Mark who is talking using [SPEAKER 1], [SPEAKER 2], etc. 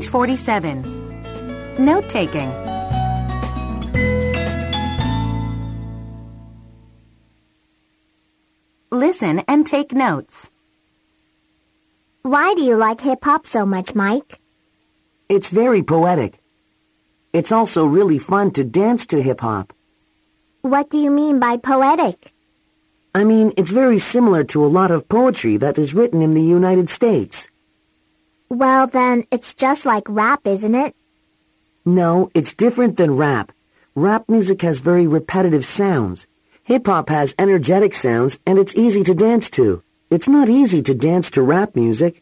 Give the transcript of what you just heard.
[SPEAKER 1] Page 47. Note-taking. Listen and take notes.
[SPEAKER 2] Why do you like hip-hop so much, Mike?
[SPEAKER 3] It's very poetic. It's also really fun to dance to hip-hop.
[SPEAKER 2] What do you mean by poetic?
[SPEAKER 3] I mean, it's very similar to a lot of poetry that is written in the United States.
[SPEAKER 2] Well, then, it's just like rap, isn't it?
[SPEAKER 3] No, it's different than rap. Rap music has very repetitive sounds. Hip-hop has energetic sounds, and it's easy to dance to. It's not easy to dance to rap music.